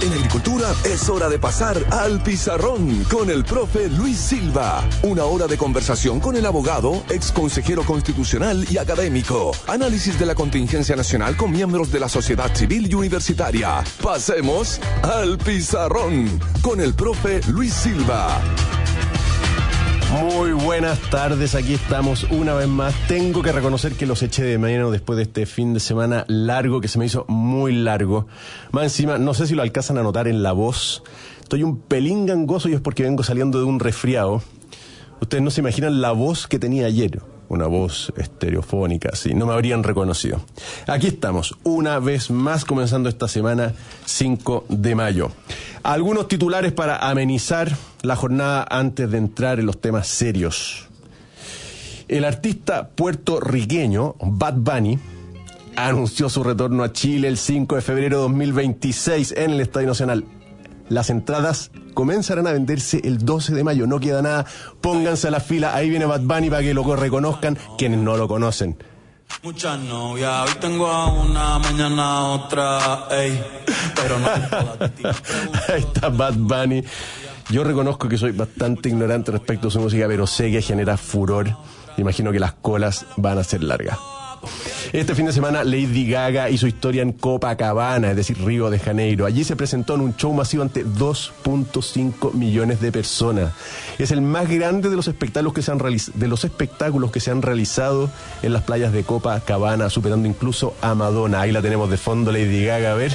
En agricultura es hora de pasar al pizarrón con el profe Luis Silva. Una hora de conversación con el abogado, ex consejero constitucional y académico. Análisis de la contingencia nacional con miembros de la sociedad civil y universitaria. Pasemos al pizarrón con el profe Luis Silva. Muy buenas tardes, aquí estamos una vez más. Tengo que reconocer que los eché de menos después de este fin de semana largo, que se me hizo muy largo. Más encima, no sé si lo alcanzan a notar en la voz. Estoy un pelín gangoso y es porque vengo saliendo de un resfriado. Ustedes no se imaginan la voz que tenía ayer. Una voz estereofónica, así, no me habrían reconocido. Aquí estamos, una vez más, comenzando esta semana, 5 de mayo. Algunos titulares para amenizar la jornada antes de entrar en los temas serios. El artista puertorriqueño Bad Bunny anunció su retorno a Chile el 5 de febrero de 2026 en el Estadio Nacional. Las entradas comenzarán a venderse el 12 de mayo, no queda nada, pónganse a la fila, ahí viene Bad Bunny para que lo reconozcan quienes no lo conocen. Muchas novias, hoy tengo a una, mañana a otra, ey, pero no todas. Ahí está Bad Bunny. Yo reconozco que soy bastante ignorante respecto a su música, pero sé que genera furor. Imagino que las colas van a ser largas. Este fin de semana Lady Gaga hizo historia en Copacabana, es decir, Río de Janeiro. Allí se presentó en un show masivo ante 2.5 millones de personas. Es el más grande de los espectáculos que se han realizado en las playas de Copacabana, superando incluso a Madonna. Ahí la tenemos de fondo, Lady Gaga, a ver.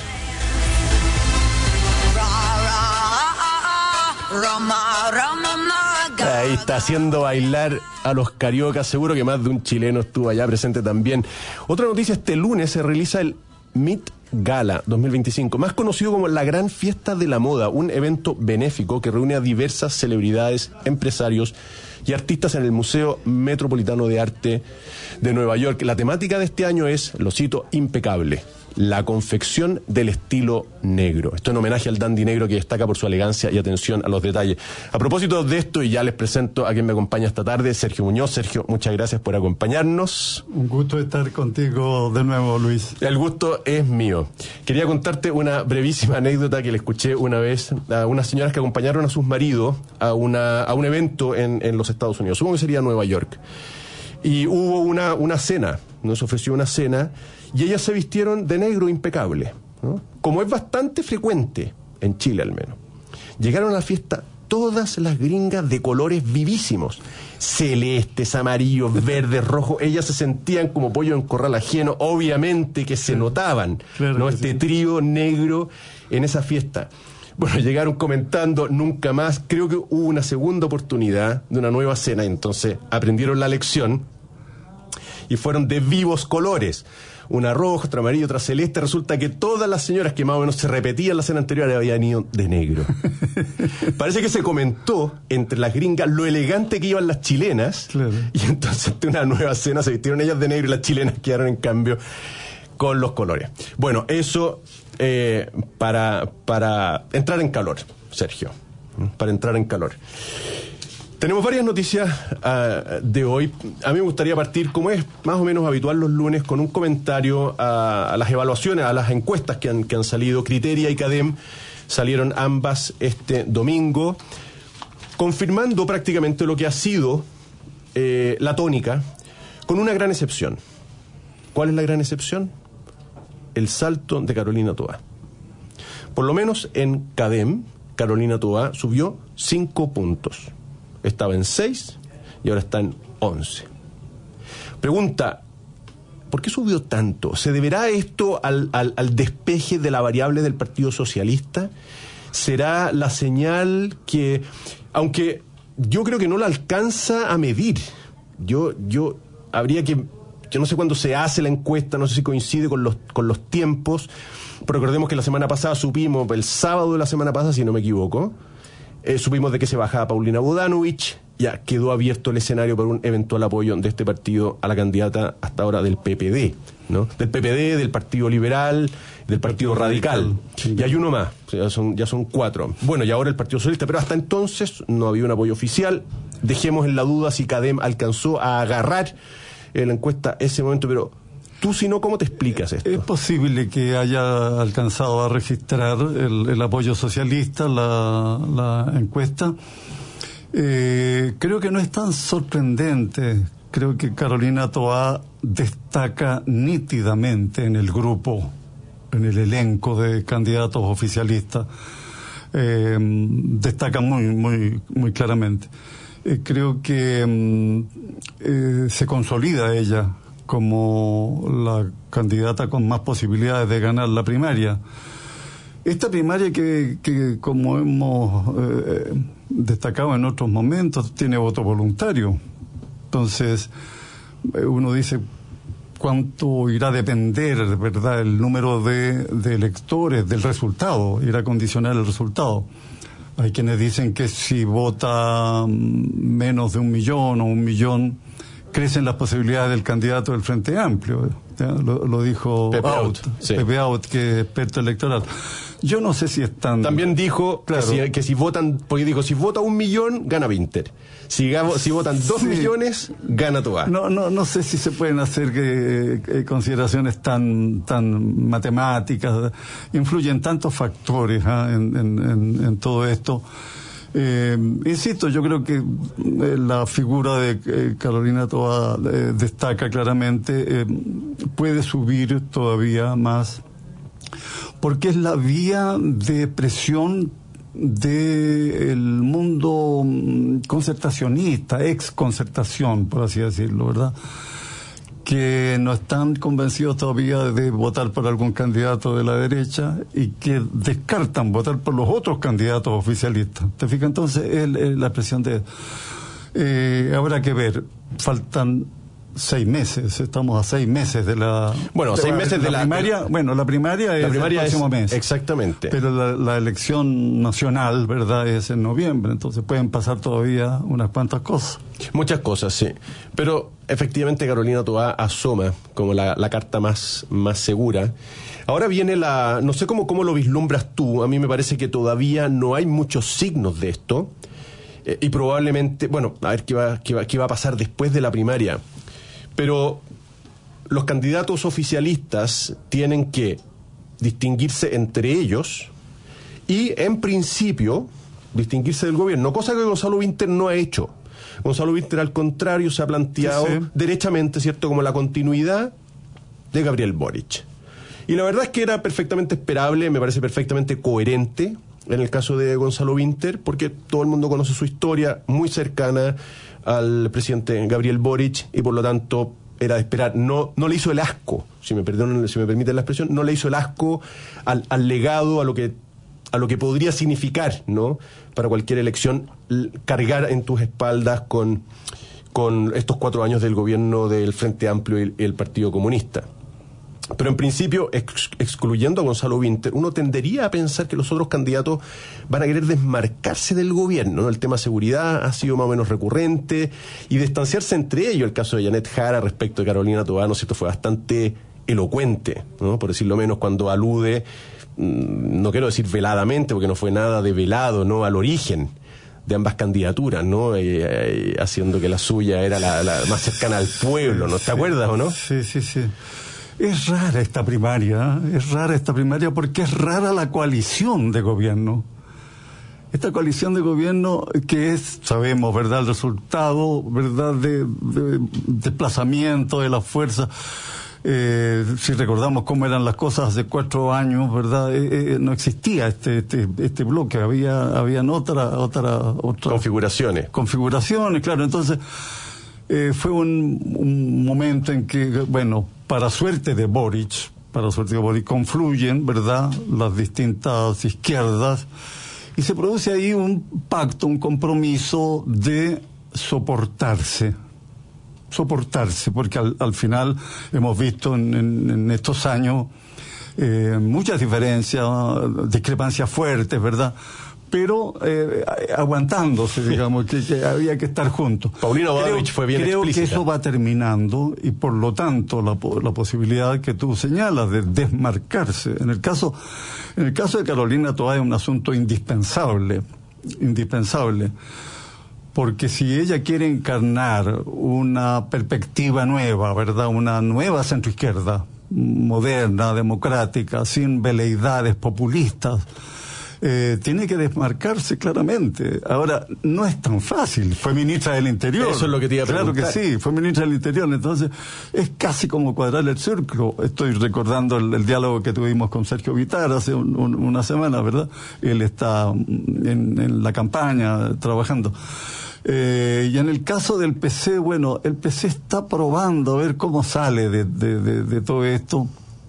Ahí está haciendo bailar a los cariocas. Seguro que más de un chileno estuvo allá presente también. Otra noticia, este lunes se realiza el Met Gala 2025, más conocido como la Gran Fiesta de la Moda, un evento benéfico que reúne a diversas celebridades, empresarios y artistas en el Museo Metropolitano de Arte de Nueva York. La temática de este año es, lo cito, impecable. La confección del estilo negro. Esto en homenaje al dandy negro que destaca por su elegancia y atención a los detalles. A propósito de esto, y ya les presento a quien me acompaña esta tarde, Sergio Muñoz. Sergio, muchas gracias por acompañarnos. Un gusto estar contigo de nuevo, Luis. El gusto es mío. Quería contarte una brevísima anécdota que le escuché una vez a unas señoras que acompañaron a sus maridos a un evento en los Estados Unidos. Supongo que sería Nueva York. Y hubo una cena, nos ofreció una cena, y ellas se vistieron de negro impecable, ¿no? Como es bastante frecuente, en Chile al menos. Llegaron a la fiesta todas las gringas de colores vivísimos, celestes, amarillos, verdes, rojos. Ellas se sentían como pollo en corral ajeno, obviamente que se notaban, claro, ¿no? que Este sí. trío negro en esa fiesta. Bueno, llegaron comentando nunca más. Creo que hubo una segunda oportunidad de una nueva cena, y entonces aprendieron la lección y fueron de vivos colores. Una roja, otra amarilla, otra celeste. Resulta que todas las señoras que más o menos se repetían la cena anterior habían ido de negro. Parece que se comentó entre las gringas lo elegante que iban las chilenas. Claro. Y entonces ante una nueva cena se vistieron ellas de negro y las chilenas quedaron en cambio con los colores. Bueno, eso para entrar en calor, Sergio. Para entrar en calor. Tenemos varias noticias de hoy. A mí me gustaría partir, como es más o menos habitual los lunes, con un comentario a las evaluaciones, a las encuestas que han salido. Criteria y CADEM salieron ambas este domingo, confirmando prácticamente lo que ha sido la tónica, con una gran excepción. ¿Cuál es la gran excepción? El salto de Carolina Toá. Por lo menos en CADEM, Carolina Toá subió 5 puntos. Estaba en 6 y ahora está en 11. Pregunta, ¿por qué subió tanto? ¿Se deberá esto al despeje de la variable del Partido Socialista? ¿Será la señal que, aunque yo creo que no la alcanza a medir, yo no sé cuándo se hace la encuesta, no sé si coincide con los tiempos, pero recordemos que la semana pasada supimos, el sábado de la semana pasada, si no me equivoco, supimos de que se bajaba Paulina Bodanovich, ya quedó abierto el escenario para un eventual apoyo de este partido a la candidata hasta ahora del PPD, ¿no? Del PPD, del Partido Liberal, del Partido Radical. Sí. Y hay uno más, ya son 4. Bueno, y ahora el Partido Socialista, pero hasta entonces no había un apoyo oficial. Dejemos en la duda si CADEM alcanzó a agarrar en la encuesta ese momento, pero Tú, si no, ¿cómo te explicas esto? Es posible que haya alcanzado a registrar el apoyo socialista, la encuesta. Creo que no es tan sorprendente. Creo que Carolina Toá destaca nítidamente en el grupo, en el elenco de candidatos oficialistas. Destaca muy claramente. Creo que se consolida ella como la candidata con más posibilidades de ganar la primaria. Esta primaria que como hemos destacado en otros momentos, tiene voto voluntario. Entonces, uno dice, ¿cuánto irá a depender, verdad, el número de electores del resultado? Irá a condicionar el resultado. Hay quienes dicen que si vota menos de 1 millón o 1 millón, crecen las posibilidades del candidato del Frente Amplio. Lo dijo Pepe Out, Pepe Out, que es experto electoral. Yo no sé si es tan... También dijo, claro, que si votan, porque dijo, si vota 1 millón, gana Winter. Si votan 2 millones, gana Toá. No sé si se pueden hacer consideraciones tan matemáticas. Influyen tantos factores en todo esto. Insisto, yo creo que la figura de Carolina Toá destaca claramente, puede subir todavía más, porque es la vía de presión del mundo concertacionista, ex concertación, por así decirlo, ¿verdad? Que no están convencidos todavía de votar por algún candidato de la derecha y que descartan votar por los otros candidatos oficialistas. ¿Te fijas? Entonces, la presión de... habrá que ver, faltan 6 meses, estamos a 6 meses de la... Bueno, 6 meses de la primaria. Bueno, la primaria es el próximo mes. Exactamente. Pero la elección nacional, ¿verdad?, es en noviembre, entonces pueden pasar todavía unas cuantas cosas. Muchas cosas, sí. Pero efectivamente Carolina Toá asoma como la carta más segura. Ahora viene no sé cómo lo vislumbras tú, a mí me parece que todavía no hay muchos signos de esto, y probablemente, bueno, a ver qué va a pasar después de la primaria. Pero los candidatos oficialistas tienen que distinguirse entre ellos y, en principio, distinguirse del gobierno, cosa que Gonzalo Winter no ha hecho. Gonzalo Winter, al contrario, se ha planteado derechamente, ¿cierto?, como la continuidad de Gabriel Boric. Y la verdad es que era perfectamente esperable, me parece perfectamente coherente en el caso de Gonzalo Winter, porque todo el mundo conoce su historia, muy cercana al presidente Gabriel Boric, y por lo tanto era de esperar. No le hizo el asco, si me permiten la expresión, no le hizo el asco al legado, a lo que podría significar, ¿no?, para cualquier elección, cargar en tus espaldas con estos 4 años del gobierno del Frente Amplio y el Partido Comunista. Pero en principio, excluyendo a Gonzalo Winter, uno tendería a pensar que los otros candidatos van a querer desmarcarse del gobierno, ¿no? El tema seguridad ha sido más o menos recurrente, y distanciarse entre ellos. El caso de Janet Jara respecto de Carolina Toá, ¿no es cierto?, fue bastante elocuente, ¿no?, por decirlo menos, cuando alude, no quiero decir veladamente, porque no fue nada de velado, ¿no?, al origen de ambas candidaturas, ¿no?, haciendo que la suya era la más cercana al pueblo, ¿no? ¿Te acuerdas o no? Sí. Es rara esta primaria porque es rara la coalición de gobierno. Esta coalición de gobierno que es, sabemos, ¿verdad?, el resultado, ¿verdad?, de desplazamiento de las fuerzas. Si recordamos cómo eran las cosas hace 4 años, ¿verdad?, no existía este bloque, habían otras configuraciones, claro. Entonces fue un momento en que, bueno, para suerte de Boric, confluyen, ¿verdad?, las distintas izquierdas, y se produce ahí un pacto, un compromiso de soportarse, porque al final hemos visto en estos años muchas diferencias, discrepancias fuertes, ¿verdad?, pero aguantándose, digamos, que había que estar juntos. Paulina Bodovich fue bien explícita. Creo que eso va terminando, y por lo tanto la posibilidad que tú señalas de desmarcarse. En el caso de Carolina Toá es un asunto indispensable, porque si ella quiere encarnar una perspectiva nueva, ¿verdad? Una nueva centroizquierda, moderna, democrática, sin veleidades populistas, tiene que desmarcarse claramente. Ahora, no es tan fácil. Fue ministra del Interior. Eso es lo que te iba a preguntar. Claro que sí, fue ministra del Interior. Entonces, es casi como cuadrar el círculo. Estoy recordando el diálogo que tuvimos con Sergio Vitar hace una semana, ¿verdad? Él está en la campaña trabajando. Y en el caso del PC, bueno, el PC está probando a ver cómo sale de todo esto.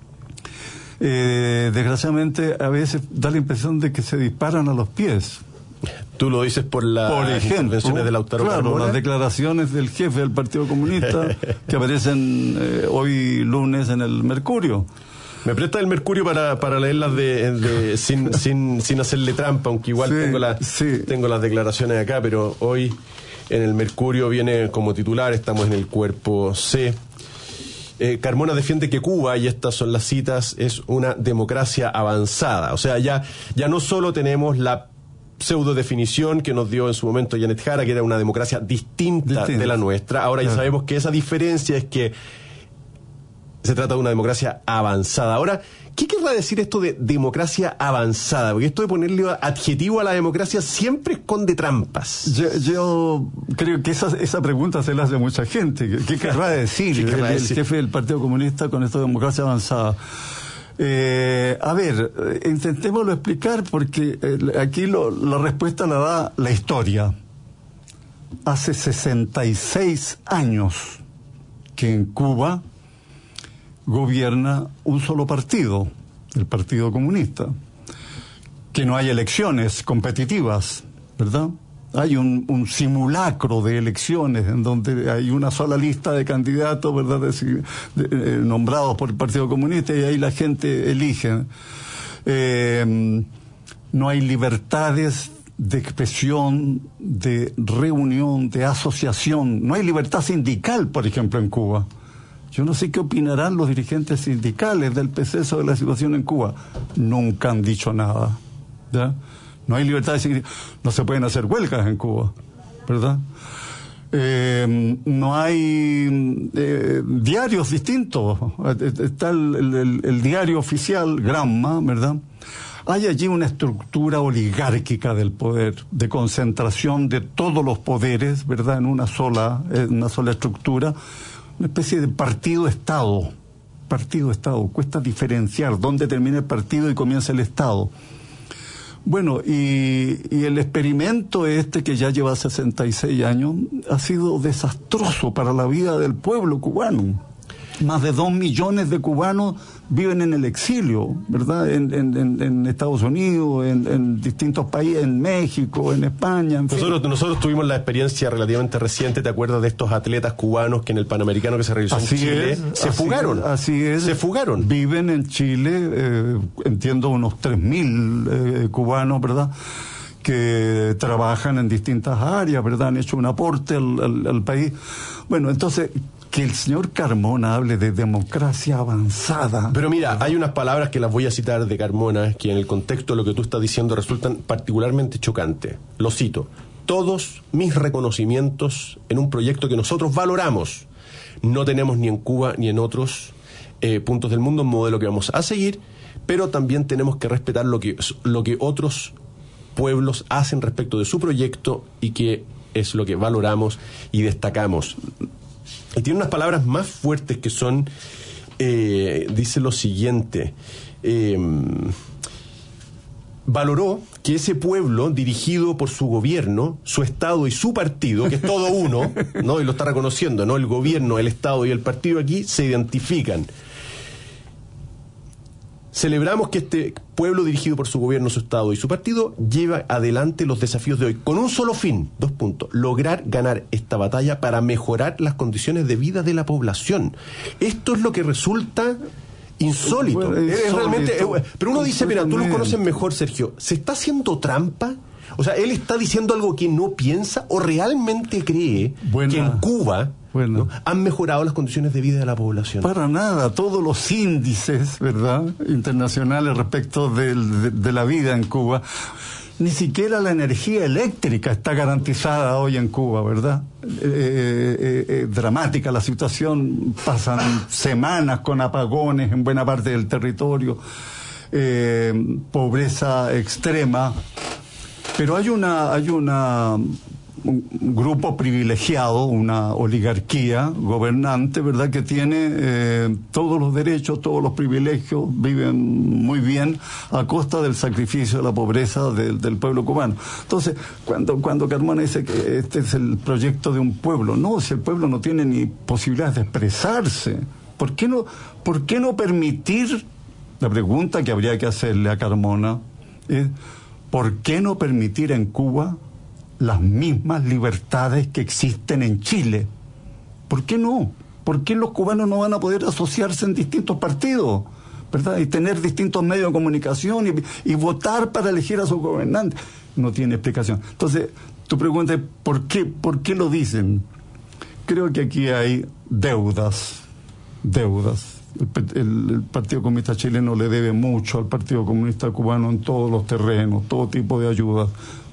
Desgraciadamente a veces da la impresión de que se disparan a los pies. Tú lo dices por las intervenciones de Lautaro Carmona. Claro, las declaraciones del jefe del Partido Comunista que aparecen hoy lunes en el Mercurio. Me presta el Mercurio para leerlas sin hacerle trampa, aunque igual tengo las declaraciones acá, pero hoy en el Mercurio viene como titular, estamos en el cuerpo C. Carmona defiende que Cuba, y estas son las citas, es una democracia avanzada. O sea, ya no solo tenemos la pseudo definición que nos dio en su momento Janet Jara, que era una democracia distinta de la nuestra. Ahora ya sabemos que esa diferencia es que se trata de una democracia avanzada. Ahora, ¿qué querrá decir esto de democracia avanzada? Porque esto de ponerle adjetivo a la democracia siempre esconde trampas. Yo creo que esa pregunta se la hace mucha gente. ¿Qué querrá decir el jefe del Partido Comunista con esto de democracia avanzada? A ver, intentémoslo explicar, porque aquí la respuesta la da la historia. Hace 66 años que en Cuba gobierna un solo partido, el Partido Comunista, que no hay elecciones competitivas, ¿verdad? Hay un simulacro de elecciones en donde hay una sola lista de candidatos, ¿verdad?, nombrados por el Partido Comunista, y ahí la gente elige. No hay libertades de expresión, de reunión, de asociación. No hay libertad sindical, por ejemplo, en Cuba. Yo no sé qué opinarán los dirigentes sindicales del PC sobre la situación en Cuba. Nunca han dicho nada, ¿ya? No hay libertad de sindical. No se pueden hacer huelgas en Cuba, ¿verdad? No hay diarios distintos. Está el diario oficial, Granma, ¿verdad? Hay allí una estructura oligárquica del poder, de concentración de todos los poderes, ¿verdad?, en una sola estructura. Una especie de partido-estado. Partido-estado. Cuesta diferenciar dónde termina el partido y comienza el Estado. Bueno, y el experimento que ya lleva 66 años ha sido desastroso para la vida del pueblo cubano. Más de 2 millones de cubanos viven en el exilio, ¿verdad? En Estados Unidos, en distintos países, en México, en España, en fin. Nosotros tuvimos la experiencia relativamente reciente, ¿te acuerdas de estos atletas cubanos que en el Panamericano que se realizó en Chile se fugaron? Así es. Se fugaron. Viven en Chile, entiendo, unos 3.000 cubanos, ¿verdad?, que trabajan en distintas áreas, ¿verdad? Han hecho un aporte al país. Bueno, entonces, que el señor Carmona hable de democracia avanzada. Pero mira, hay unas palabras que las voy a citar de Carmona que en el contexto de lo que tú estás diciendo resultan particularmente chocantes. Lo cito: todos mis reconocimientos en un proyecto que nosotros valoramos. No tenemos ni en Cuba ni en otros puntos del mundo un modelo que vamos a seguir, pero también tenemos que respetar lo que otros pueblos hacen respecto de su proyecto y que es lo que valoramos y destacamos. Y tiene unas palabras más fuertes que son, dice lo siguiente: valoró que ese pueblo dirigido por su gobierno, su Estado y su partido, que es todo uno, ¿no?, y lo está reconociendo, ¿no?, el gobierno, el Estado y el partido aquí se identifican. Celebramos que este pueblo dirigido por su gobierno, su Estado y su partido lleva adelante los desafíos de hoy con un solo fin, lograr ganar esta batalla para mejorar las condiciones de vida de la población. Esto es lo que resulta insólito. Bueno, es realmente, pero uno dice, mira, tú lo conoces mejor, Sergio, ¿se está haciendo trampa? O sea, ¿él está diciendo algo que no piensa o realmente cree que en Cuba ¿no?, han mejorado las condiciones de vida de la población? Para nada. Todos los índices, ¿verdad?, internacionales respecto de la vida en Cuba Ni siquiera la energía eléctrica está garantizada hoy en Cuba, ¿verdad? Dramática la situación, pasan semanas con apagones en buena parte del territorio, pobreza extrema, pero hay un grupo privilegiado, una oligarquía gobernante, ¿verdad?, que tiene todos los derechos, todos los privilegios, viven muy bien a costa del sacrificio de la pobreza del pueblo cubano. Entonces, cuando Carmona dice que este es el proyecto de un pueblo, no, si el pueblo no tiene ni posibilidades de expresarse, ¿por qué no permitir? La pregunta que habría que hacerle a Carmona es, ¿por qué no permitir en Cuba las mismas libertades que existen en Chile? ¿Por qué no? ¿Por qué los cubanos no van a poder asociarse en distintos partidos, ¿verdad? Y tener distintos medios de comunicación y votar para elegir a sus gobernantes? No tiene explicación. Entonces, tu pregunta es, ¿por qué lo dicen? Creo que aquí hay deudas. El Partido Comunista Chileno le debe mucho al Partido Comunista Cubano en todos los terrenos, todo tipo de ayuda.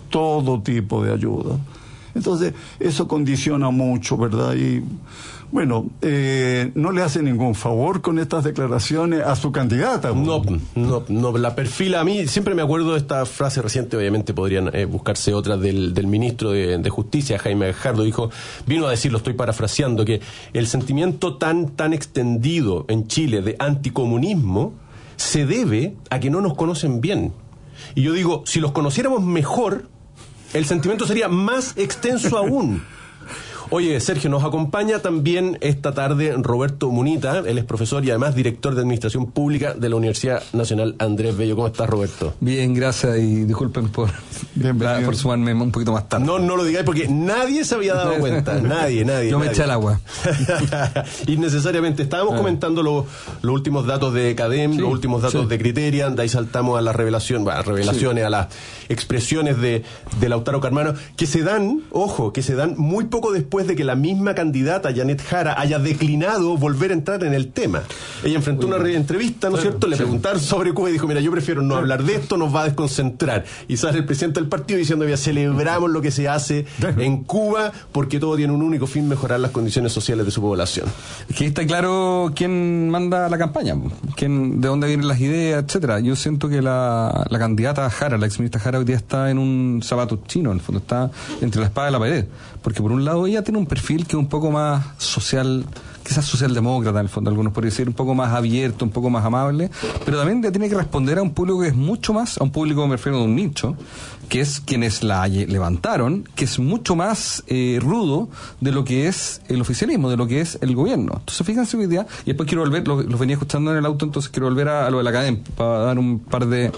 Entonces, eso condiciona mucho, ¿verdad? Y, bueno, no le hace ningún favor con estas declaraciones a su candidata. No, la perfila a mí. Siempre me acuerdo de esta frase reciente, obviamente podrían buscarse otras del ministro de Justicia, Jaime Gajardo, vino a decir, lo estoy parafraseando, que el sentimiento tan extendido en Chile de anticomunismo se debe a que no nos conocen bien. Y yo digo, si los conociéramos mejor, el sentimiento sería más extenso aún. Oye, Sergio, nos acompaña también esta tarde Roberto Munita, él es profesor y además director de Administración Pública de la Universidad Nacional Andrés Bello. ¿Cómo estás, Roberto? Bien, gracias, y disculpen por sumarme un poquito más tarde. No lo digáis porque nadie se había dado cuenta, nadie. Yo me eché al agua. Innecesariamente. Estábamos comentando los últimos datos de CADEM, los últimos datos de Criterian, de ahí saltamos a la revelaciones, a las expresiones de Lautaro Carmona, que se dan muy poco después de que la misma candidata, Janet Jara, haya declinado volver a entrar en el tema. Ella enfrentó una entrevista, ¿no es cierto? Le preguntaron sobre Cuba y dijo, mira, yo prefiero no hablar de esto, nos va a desconcentrar. Y sale el presidente del partido diciendo, ya celebramos lo que se hace en Cuba porque todo tiene un único fin, mejorar las condiciones sociales de su población. Que está claro quién manda la campaña, de dónde vienen las ideas, etcétera. Yo siento que la candidata Jara, la exministra Jara, hoy día está en un zapato chino, en el fondo está entre la espada y la pared, porque por un lado ella tiene un perfil que es un poco más social, quizás socialdemócrata en el fondo, algunos podrían decir, un poco más abierto, un poco más amable, pero también tiene que responder a un público que es mucho más, a un público, me refiero a un nicho, que es quienes la levantaron, que es mucho más rudo de lo que es el oficialismo, de lo que es el gobierno. Entonces fíjense hoy día, y después quiero volver, los venía escuchando en el auto, entonces quiero volver a lo de la CADEM para dar un par de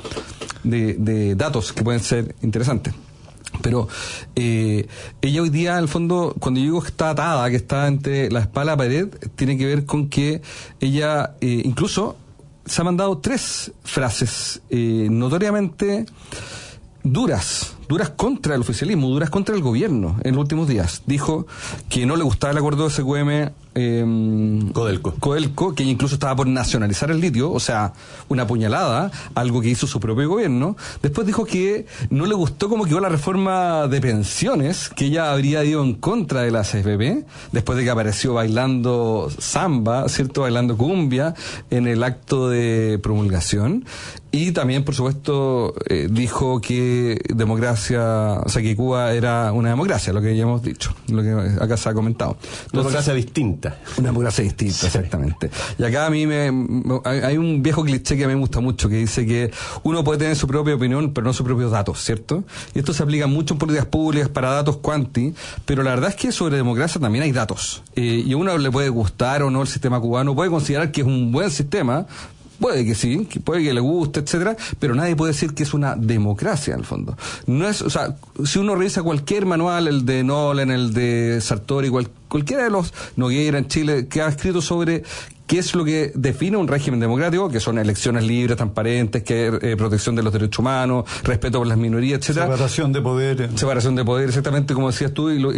datos que pueden ser interesantes. Pero ella hoy día, al fondo, cuando yo digo que está atada, que está entre la espada y la pared, tiene que ver con que ella incluso se ha mandado 3 frases notoriamente duras contra el oficialismo, duras contra el gobierno en los últimos días. Dijo que no le gustaba el acuerdo de SQM Codelco, que incluso estaba por nacionalizar el litio, o sea, una puñalada, algo que hizo su propio gobierno. Después dijo que no le gustó cómo quedó la reforma de pensiones, que ella habría ido en contra de la CFP, después de que apareció bailando samba, ¿cierto?, bailando cumbia en el acto de promulgación. Y también, por supuesto, dijo que que Cuba era una democracia, lo que ya hemos dicho, lo que acá se ha comentado. Entonces, una democracia distinta. Una democracia distinta, exactamente. Y acá a mí hay un viejo cliché que a mí me gusta mucho, que dice que uno puede tener su propia opinión, pero no sus propios datos, ¿cierto? Y esto se aplica mucho en políticas públicas para datos cuanti, pero la verdad es que sobre democracia también hay datos. Y a uno le puede gustar o no el sistema cubano, puede considerar que es un buen sistema, puede que sí, puede que le guste, etcétera, pero nadie puede decir que es una democracia en el fondo. No es, o sea, si uno revisa cualquier manual, el de Nolan, el de Sartori, cualquiera de los Nogueira en Chile, que ha escrito sobre qué es lo que define un régimen democrático, que son elecciones libres, transparentes, que protección de los derechos humanos, respeto por las minorías, etcétera. Separación de poderes. Separación de poderes, exactamente como decías tú, y lo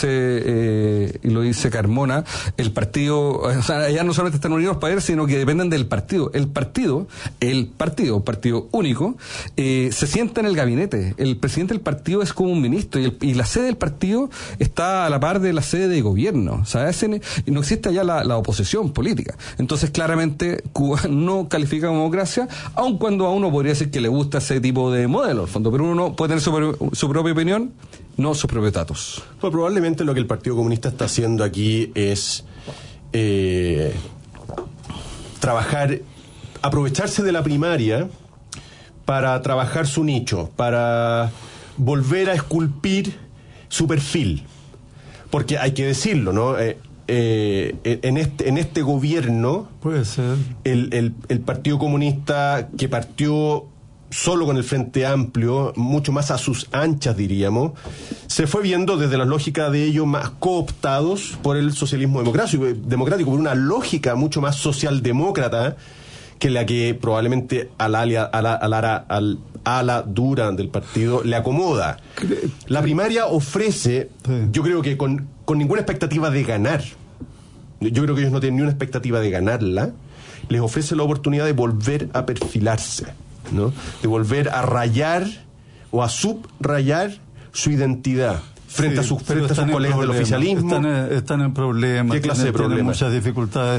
dice Carmona. El partido, o sea, ya no solamente están unidos para ver, sino que dependen del partido. El partido único, se sienta en el gabinete. El presidente del partido es como un ministro, y la sede del partido está a la par de la sede de gobierno. O sea, no existe allá la oposición política. Entonces, claramente, Cuba no califica como democracia, aun cuando a uno podría decir que le gusta ese tipo de modelo, al fondo, pero uno puede tener su propia opinión, no sus propios datos. Pues probablemente lo que el Partido Comunista está haciendo aquí es aprovecharse de la primaria para trabajar su nicho, para volver a esculpir su perfil. Porque hay que decirlo, ¿no? En este gobierno, puede ser, el Partido Comunista, que partió solo con el Frente Amplio, mucho más a sus anchas, diríamos, se fue viendo desde la lógica de ellos más cooptados por el socialismo democrático, por una lógica mucho más socialdemócrata que la que probablemente al ala dura del partido le acomoda. La primaria ofrece, yo creo que con ninguna expectativa de ganar, yo creo que ellos no tienen ni una expectativa de ganarla, les ofrece la oportunidad de volver a perfilarse, ¿no? De volver a rayar o a subrayar su identidad frente a sus colegas del oficialismo. Están en problemas. ¿Qué clase de problemas? Tienen muchas dificultades.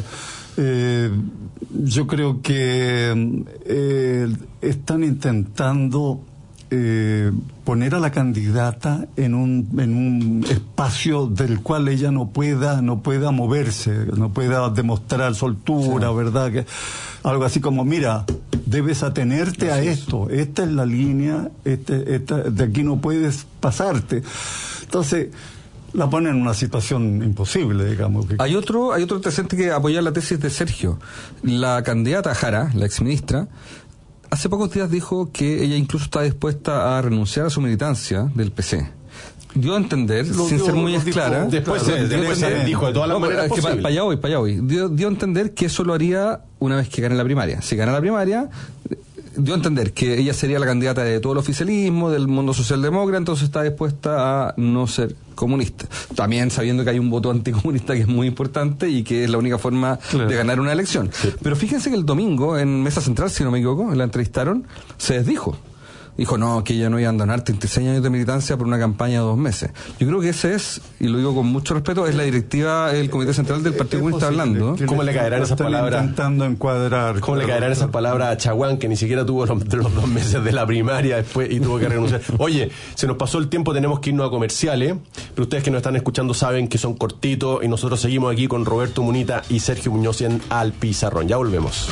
Yo creo que están intentando poner a la candidata en un espacio del cual ella no pueda moverse, no pueda demostrar soltura, sí. ¿Verdad? Que algo así como, mira, debes atenerte a esto, esta es la línea, de aquí no puedes pasarte. Entonces la ponen en una situación imposible, digamos. Hay otro antecedente que apoya la tesis de Sergio. La candidata Jara, la exministra, hace pocos días dijo que ella incluso está dispuesta a renunciar a su militancia del PC. Dio a entender, sin ser muy clara... Después dijo de todas las maneras posibles. Para allá voy. Dio a entender que eso lo haría una vez que gane la primaria. Si gana la primaria, dio a entender que ella sería la candidata de todo el oficialismo, del mundo socialdemócrata, entonces está dispuesta a no ser comunista. También sabiendo que hay un voto anticomunista que es muy importante y que es la única forma de ganar una elección. Sí. Pero fíjense que el domingo, en Mesa Central, si no me equivoco, la entrevistaron, se desdijo. Dijo, no, que ella no iba a abandonar 36 años de militancia por una campaña de 2 meses. Yo creo que ese es, y lo digo con mucho respeto, es la directiva del Comité Central del Partido Comunista hablando. ¿Cómo le caerán esas palabras? Intentando encuadrar. ¿Cómo le caerán esas palabras a Chaguán, que ni siquiera tuvo los 2 meses de la primaria después y tuvo que renunciar? Oye, se nos pasó el tiempo, tenemos que irnos a comerciales, pero ustedes que nos están escuchando saben que son cortitos y nosotros seguimos aquí con Roberto Munita y Sergio Muñoz en Al Pizarrón. Ya volvemos.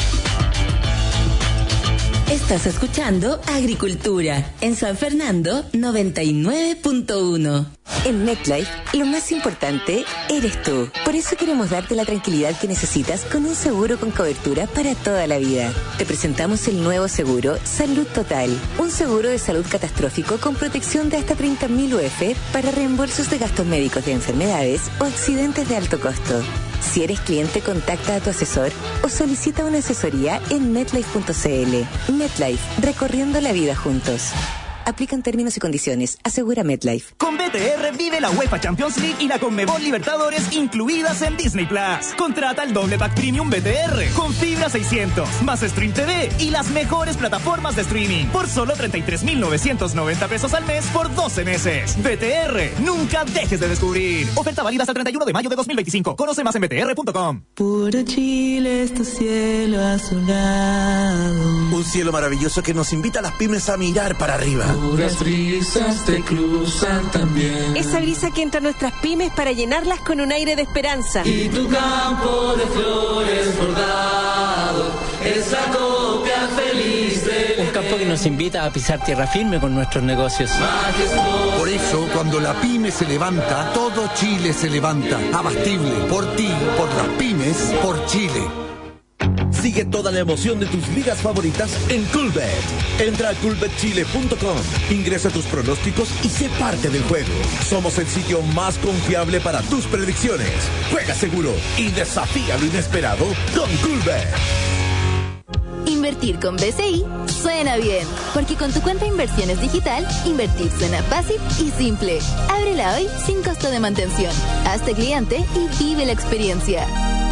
Estás escuchando Agricultura en San Fernando 99.1. En MetLife, lo más importante eres tú. Por eso queremos darte la tranquilidad que necesitas con un seguro con cobertura para toda la vida. Te presentamos el nuevo seguro Salud Total, un seguro de salud catastrófico con protección de hasta 30.000 UF para reembolsos de gastos médicos de enfermedades o accidentes de alto costo. Si eres cliente, contacta a tu asesor o solicita una asesoría en MetLife.cl. MetLife, recorriendo la vida juntos. Aplican términos y condiciones. Asegura MetLife. Con BTR vive la UEFA Champions League y la Conmebol Libertadores incluidas en Disney Plus. Contrata el doble pack premium BTR con fibra 600, más Stream TV y las mejores plataformas de streaming por solo 33,990 pesos al mes por 12 meses. BTR, nunca dejes de descubrir. Oferta válida hasta el 31 de mayo de 2025. Conoce más en btr.com. Puro Chile es tu cielo azulado. Un cielo maravilloso que nos invita a las pymes a mirar para arriba. Puras brisas te cruzan también. Esa brisa que entra a nuestras pymes para llenarlas con un aire de esperanza. Y tu campo de flores bordado es la copia feliz de... Un campo que nos invita a pisar tierra firme con nuestros negocios. Por eso, cuando la pyme se levanta, todo Chile se levanta. Abastible, por ti, por las pymes, por Chile. Sigue toda la emoción de tus ligas favoritas en Coolbet. Entra a coolbetchile.com, ingresa tus pronósticos y sé parte del juego. Somos el sitio más confiable para tus predicciones. Juega seguro y desafía lo inesperado con Coolbet. Invertir con BCI suena bien, porque con tu cuenta de inversiones digital, invertir suena fácil y simple. Ábrela hoy sin costo de mantención. Hazte cliente y vive la experiencia.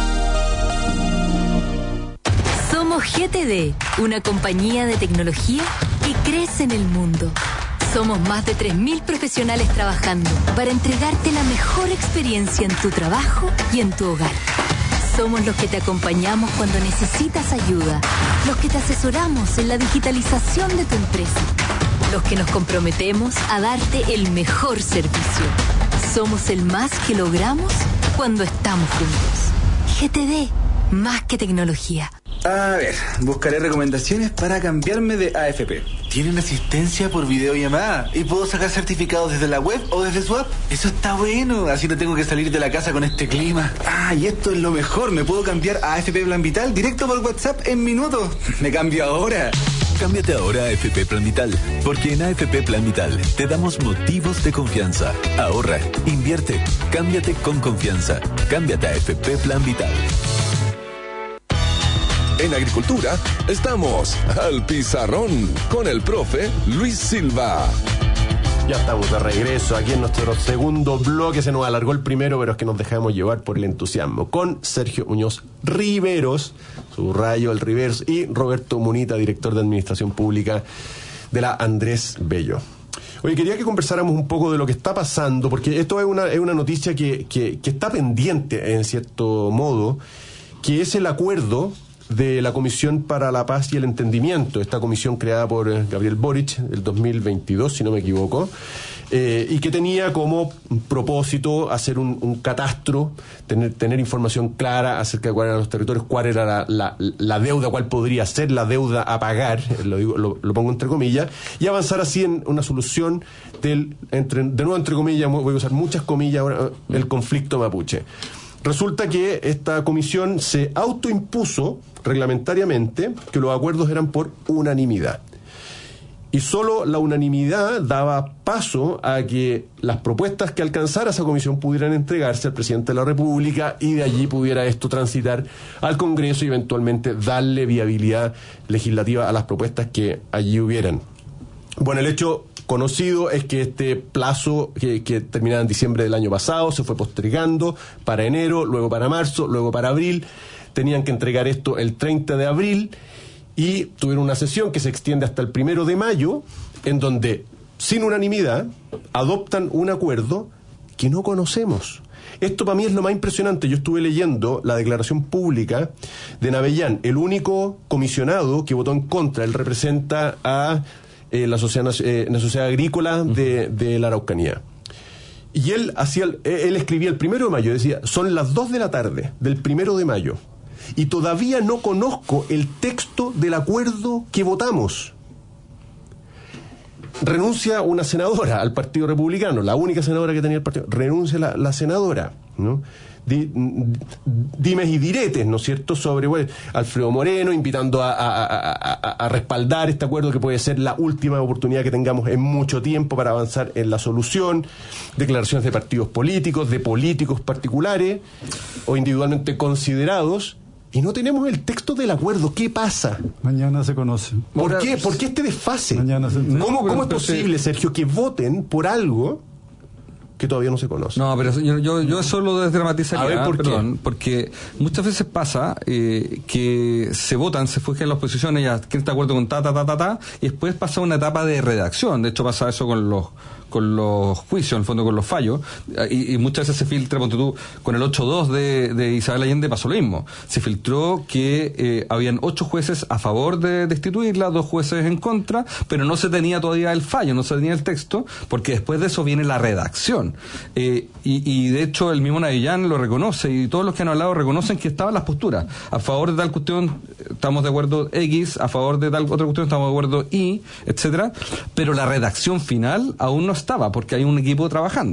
Somos GTD, una compañía de tecnología que crece en el mundo. Somos más de 3.000 profesionales trabajando para entregarte la mejor experiencia en tu trabajo y en tu hogar. Somos los que te acompañamos cuando necesitas ayuda, los que te asesoramos en la digitalización de tu empresa, los que nos comprometemos a darte el mejor servicio. Somos el más que logramos cuando estamos juntos. GTD, más que tecnología. A ver, buscaré recomendaciones para cambiarme de AFP. Tienen asistencia por videollamada y puedo sacar certificados desde la web o desde su app. Eso está bueno, así no tengo que salir de la casa con este clima. Ah, y esto es lo mejor, me puedo cambiar a AFP Plan Vital directo por WhatsApp en minutos. Me cambio ahora. Cámbiate ahora a AFP Plan Vital, porque en AFP Plan Vital te damos motivos de confianza. Ahorra, invierte, cámbiate con confianza. Cámbiate a AFP Plan Vital. En Agricultura estamos al pizarrón con el profe Luis Silva. Ya estamos de regreso aquí en nuestro segundo bloque. Se nos alargó el primero, pero es que nos dejamos llevar por el entusiasmo. Con Sergio Muñoz Riveros, subrayo el Riveros, y Roberto Munita, director de Administración Pública de la Andrés Bello. Oye, quería que conversáramos un poco de lo que está pasando, porque esto es una noticia que está pendiente, en cierto modo, que es el acuerdo de la Comisión para la Paz y el Entendimiento, esta comisión creada por Gabriel Boric el 2022, si no me equivoco, y que tenía como propósito hacer un catastro, tener información clara acerca de cuáles eran los territorios, cuál era la deuda, cuál podría ser la deuda a pagar, lo pongo entre comillas, y avanzar así en una solución de nuevo entre comillas, voy a usar muchas comillas ahora, el conflicto mapuche. Resulta que esta comisión se autoimpuso reglamentariamente que los acuerdos eran por unanimidad. Y solo la unanimidad daba paso a que las propuestas que alcanzara esa comisión pudieran entregarse al presidente de la República y de allí pudiera esto transitar al Congreso y eventualmente darle viabilidad legislativa a las propuestas que allí hubieran. Bueno, el hecho conocido es que este plazo que terminaba en diciembre del año pasado se fue postergando para enero, luego para marzo, luego para abril. Tenían que entregar esto el 30 de abril y tuvieron una sesión que se extiende hasta el 1 de mayo, en donde, sin unanimidad, adoptan un acuerdo que no conocemos. Esto para mí es lo más impresionante. Yo estuve leyendo la declaración pública de Navellán, el único comisionado que votó en contra. Él representa a la sociedad agrícola de la Araucanía. Y él escribía el 1 de mayo, decía, son las 2 de la tarde del 1 de mayo y todavía no conozco el texto del acuerdo que votamos. Renuncia una senadora al Partido Republicano, la única senadora que tenía el partido, renuncia la senadora, ¿no? Dimes y diretes, ¿no es cierto?, sobre Alfredo Moreno invitando a respaldar este acuerdo que puede ser la última oportunidad que tengamos en mucho tiempo para avanzar en la solución, declaraciones de partidos políticos, de políticos particulares o individualmente considerados, y no tenemos el texto del acuerdo. ¿Qué pasa? Mañana se conoce. ¿Por qué este desfase? ¿Cómo es posible, Sergio, que voten por algo que todavía no se conoce? No, pero yo eso lo desdramatizaría. A ver, ¿por qué? Porque muchas veces pasa que se votan, se fugen las posiciones, ya quién está de acuerdo con y después pasa una etapa de redacción. De hecho pasa eso con los juicios, en el fondo con los fallos, y muchas veces se filtra, ponte tú, con el 8-2 de Isabel Allende pasó lo mismo. Se filtró que habían 8 jueces a favor de destituirla, 2 jueces en contra, pero no se tenía todavía el fallo, no se tenía el texto, porque después de eso viene la redacción. Y de hecho el mismo Navellán lo reconoce, y todos los que han hablado reconocen que estaban las posturas. A favor de tal cuestión estamos de acuerdo X, a favor de tal otra cuestión estamos de acuerdo Y, etcétera, pero la redacción final aún no estaba, porque hay un equipo trabajando.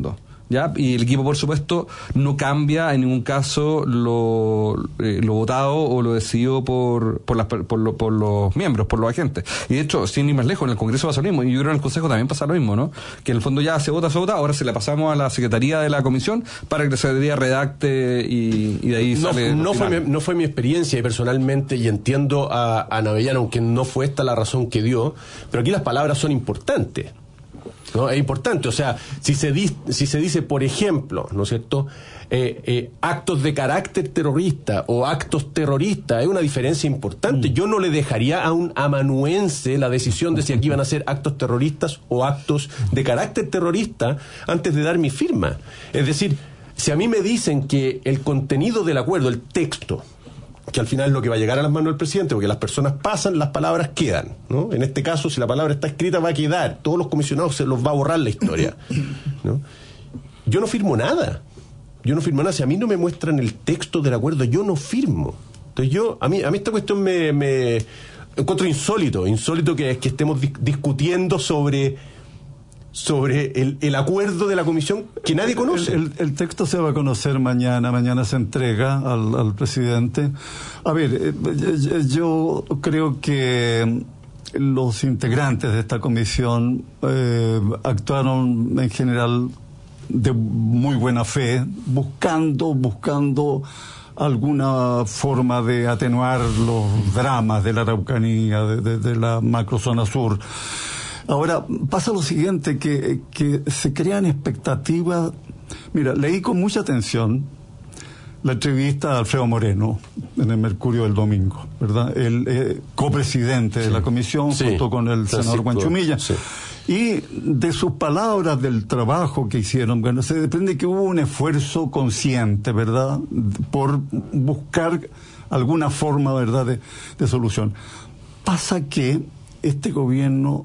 ¿ya? Y el equipo, por supuesto, no cambia en ningún caso lo votado o lo decidido por los miembros, por los agentes. Y de hecho, sin ir más lejos, en el Congreso pasa lo mismo, y yo creo que en el Consejo también pasa lo mismo, ¿no? Que en el fondo ya se vota, ahora se la pasamos a la Secretaría de la Comisión para que la Secretaría redacte y de ahí sale... No fue mi experiencia, y personalmente, y entiendo a Navellán, aunque no fue esta la razón que dio, pero aquí las palabras son importantes. ¿No? Es importante, o sea, si se dice, por ejemplo, ¿no es cierto?, actos de carácter terrorista o actos terroristas, es una diferencia importante. Yo no le dejaría a un amanuense la decisión de si aquí van a ser actos terroristas o actos de carácter terrorista antes de dar mi firma. Es decir, si a mí me dicen que el contenido del acuerdo, el texto, que al final es lo que va a llegar a las manos del presidente, porque las personas pasan, las palabras quedan, ¿no? En este caso, si la palabra está escrita, va a quedar. Todos los comisionados se los va a borrar la historia, ¿no? Yo no firmo nada. Si a mí no me muestran el texto del acuerdo, yo no firmo. Entonces a mí esta cuestión me encuentro insólito que estemos discutiendo sobre el acuerdo de la comisión que nadie conoce. El texto se va a conocer mañana se entrega al presidente. A ver, yo creo que los integrantes de esta comisión actuaron en general de muy buena fe, buscando alguna forma de atenuar los dramas de la Araucanía, de la macrozona sur. Ahora, pasa lo siguiente, que se crean expectativas. Mira, leí con mucha atención la entrevista a Alfredo Moreno en el Mercurio del domingo, ¿verdad? El copresidente de la comisión, junto con el senador Guanchumilla. Sí. Y de sus palabras, del trabajo que hicieron, bueno, se desprende que hubo un esfuerzo consciente, ¿verdad?, por buscar alguna forma, ¿verdad?, de solución. Pasa que este gobierno,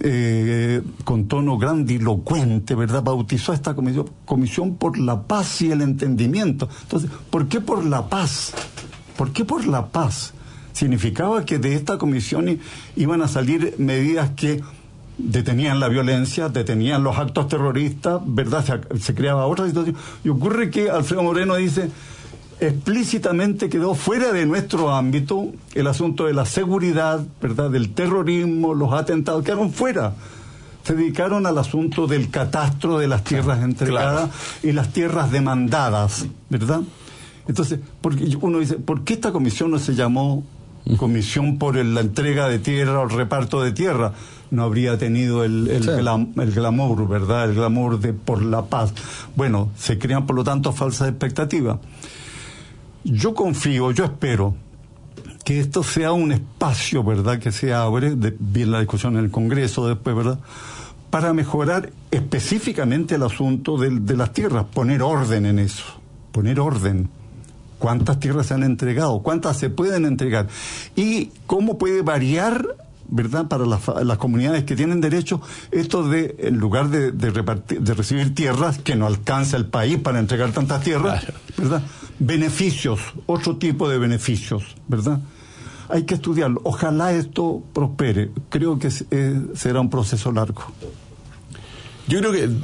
con tono grandilocuente, ¿verdad?, bautizó a esta comisión por la paz y el entendimiento. Entonces, ¿por qué por la paz? ¿Por qué por la paz? Significaba que de esta comisión iban a salir medidas que detenían la violencia, detenían los actos terroristas, ¿verdad? Se creaba otra situación. Y ocurre que Alfredo Moreno dice, explícitamente quedó fuera de nuestro ámbito el asunto de la seguridad, ¿verdad?, del terrorismo, los atentados, quedaron fuera. Se dedicaron al asunto del catastro de las tierras entregadas y las tierras demandadas, ¿verdad? Entonces, porque uno dice, ¿por qué esta comisión no se llamó Comisión por la entrega de tierra o el reparto de tierra? No habría tenido el glamour, ¿verdad? El glamour de por la paz. Bueno, se crean por lo tanto falsas expectativas. Yo espero que esto sea un espacio, ¿verdad?, que se abre, bien la discusión en el Congreso después, ¿verdad?, para mejorar específicamente el asunto de las tierras, poner orden en eso, poner orden. ¿Cuántas tierras se han entregado? ¿Cuántas se pueden entregar? Y cómo puede variar, ¿verdad?, para las comunidades que tienen derecho, esto de, en lugar de recibir tierras, que no alcanza el país para entregar tantas tierras, ¿verdad?, beneficios, otro tipo de beneficios, ¿verdad? Hay que estudiarlo. Ojalá esto prospere. Creo que será un proceso largo. Yo creo que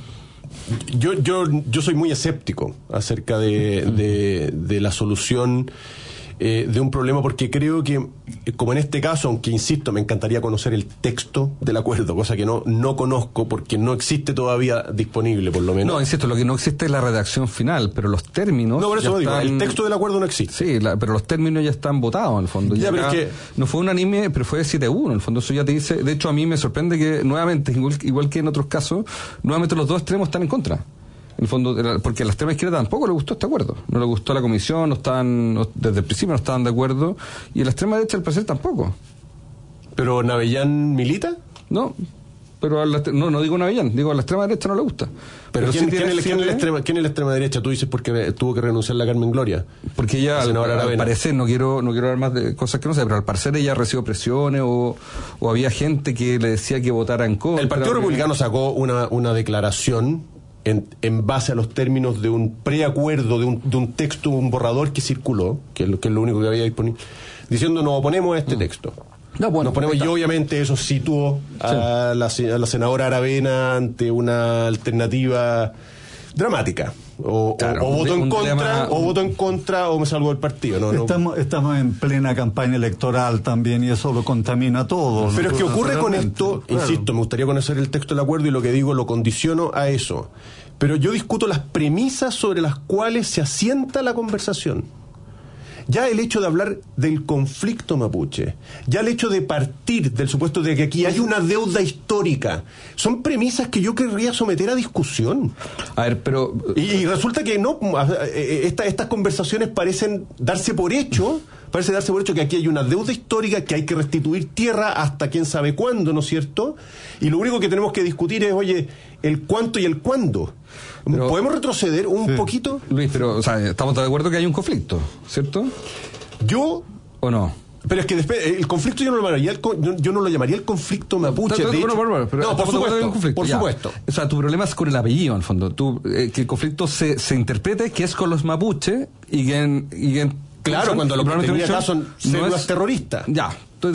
yo soy muy escéptico acerca de la solución de un problema, porque creo que, como en este caso, aunque insisto, me encantaría conocer el texto del acuerdo, cosa que no conozco porque no existe todavía disponible, por lo menos. No, insisto, lo que no existe es la redacción final, pero los términos... No, por eso lo digo, el texto del acuerdo no existe. Sí, pero los términos ya están votados, en el fondo. Ya, pero es que no fue unánime, pero fue de 7-1, en el fondo eso ya te dice... De hecho, a mí me sorprende que, nuevamente, igual que en otros casos, nuevamente los dos extremos están en contra. En el fondo, porque a la extrema izquierda tampoco le gustó este acuerdo. No le gustó a la comisión, desde el principio no estaban de acuerdo, y a la extrema derecha, al parecer, tampoco. ¿Pero Navellán milita? No, pero no digo Navellán, digo a la extrema derecha no le gusta. ¿Pero quién es la extrema derecha? Tú dices porque tuvo que renunciar la Carmen Gloria. Porque ella, al parecer, no quiero hablar más de cosas que no sé, pero al parecer ella recibió presiones o había gente que le decía que votara en contra. El Partido Republicano sacó una declaración en base a los términos de un preacuerdo, de un texto, un borrador que circuló, que es lo único que había disponible, diciendo nos oponemos a este texto. No, bueno, nos ponemos, y obviamente eso situó a la senadora Aravena ante una alternativa dramática. O voto en contra o me salgo del partido. Estamos en plena campaña electoral también y eso lo contamina todo. Pero es que ocurre con esto, insisto, me gustaría conocer el texto del acuerdo y lo que digo lo condiciono a eso. Pero yo discuto las premisas sobre las cuales se asienta la conversación. Ya el hecho de hablar del conflicto mapuche, ya el hecho de partir del supuesto de que aquí hay una deuda histórica, son premisas que yo querría someter a discusión. A ver, pero... Y resulta que no, estas conversaciones parecen darse por hecho que aquí hay una deuda histórica, que hay que restituir tierra hasta quién sabe cuándo, ¿no es cierto? Y lo único que tenemos que discutir es, oye, el cuánto y el cuándo. Pero, ¿podemos retroceder un poquito? Luis, pero, o sea, estamos de acuerdo que hay un conflicto, ¿cierto? ¿O no? Pero es que después, el conflicto yo no lo llamaría el conflicto mapuche. Por supuesto. O sea, tu problema es con el apellido, en el fondo. Que el conflicto se interprete que es con los mapuches y que claro, cuando lo que tenía acá son células terroristas. Ya.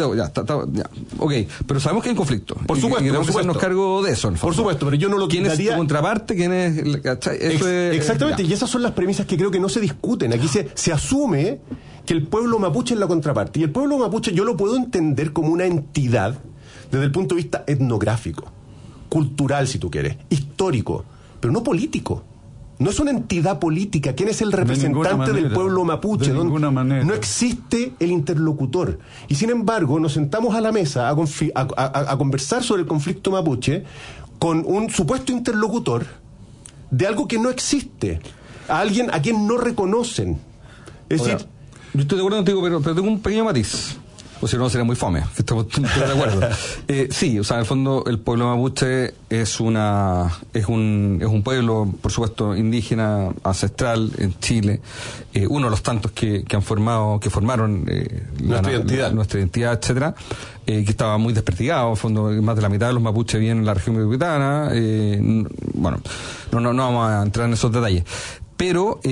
Ok, pero sabemos que hay un conflicto. Por supuesto. Y tenemos que hacernos cargo de eso, en el fondo. Por supuesto, pero yo no lo quitaría. ¿Quién es tu contraparte? ¿Quién es...? Exactamente, y esas son las premisas que creo que no se discuten. Aquí se asume que el pueblo mapuche es la contraparte. Y el pueblo mapuche yo lo puedo entender como una entidad desde el punto de vista etnográfico, cultural, si tú quieres, histórico, pero no político. No es una entidad política. ¿Quién es el representante del pueblo mapuche? De ninguna manera. No existe el interlocutor. Y sin embargo, nos sentamos a la mesa a conversar sobre el conflicto mapuche con un supuesto interlocutor de algo que no existe. A alguien a quien no reconocen. Es decir... Yo estoy de acuerdo contigo, pero tengo un pequeño matiz. O si no, sería muy fome, que estamos de acuerdo. Sí, o sea, en el fondo el pueblo mapuche es un pueblo, por supuesto, indígena, ancestral en Chile, uno de los tantos que formaron nuestra identidad, etcétera, que estaba muy desperdigado. En el fondo, más de la mitad de los mapuches viven en la región metropolitana. Bueno, no vamos a entrar en esos detalles. Pero